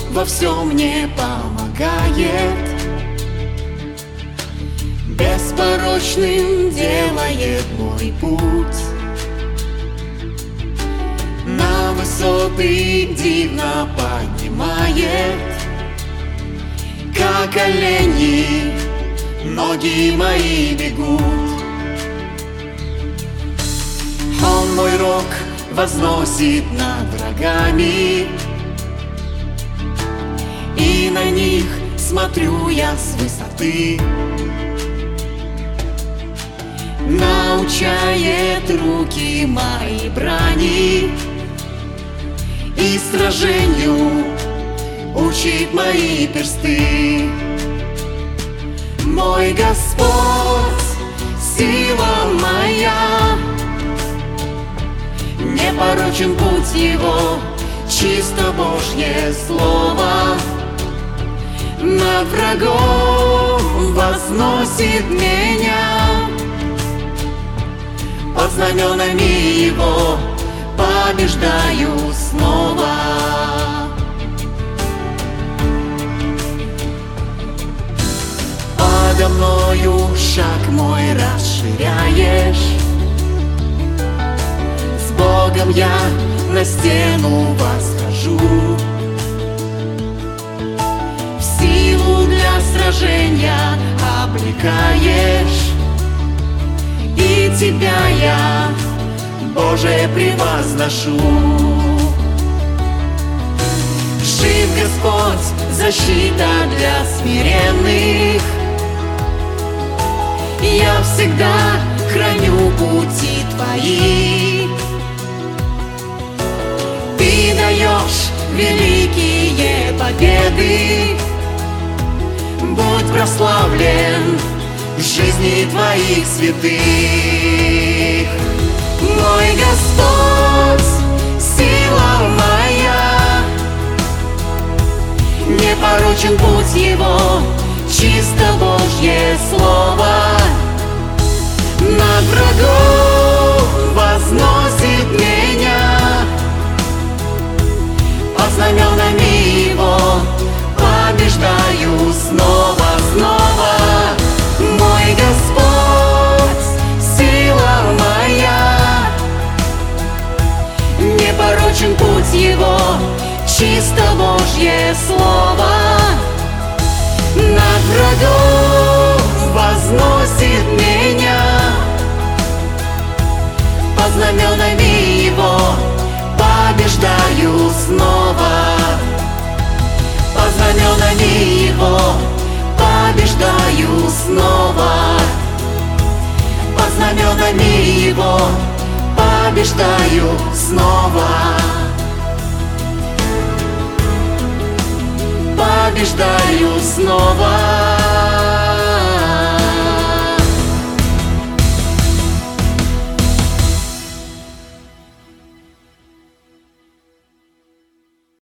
во всем мне помогает, беспорочным делает мой путь. На высоты дивно поднимает, как олени ноги мои бегут. Он мой рог возносит над врагами, и на них смотрю я с высоты. Научает руки мои брани, и сражению учит мои персты. Мой Господь, сила моя, непорочен путь Его, чисто Божье Слово. Над врагом возносит меня, под знаменами Его побеждаю снова. Подо мною шаг мой расширяешь, с Богом я на стену восхожу. В силу для сражения облекаешь, и Тебя я, Боже, превозношу. Жив Господь, защита для смиренных, я всегда храню пути Твои. Ты даешь великие победы, будь прославлен в жизни Твоих святых. Мой Господь, сила моя, непорочен путь Его, чисто Божье Слово. Над врагом возносит меня, под знаменами Его побеждаю снова, снова. Мой Господь, сила моя, непорочен путь Его, чисто Божье Слово. Над врагом возносит меня, под знаменами Его побеждаю снова. Под знаменами Его побеждаю снова. Под знаменами Его побеждаю снова. Побеждаю снова.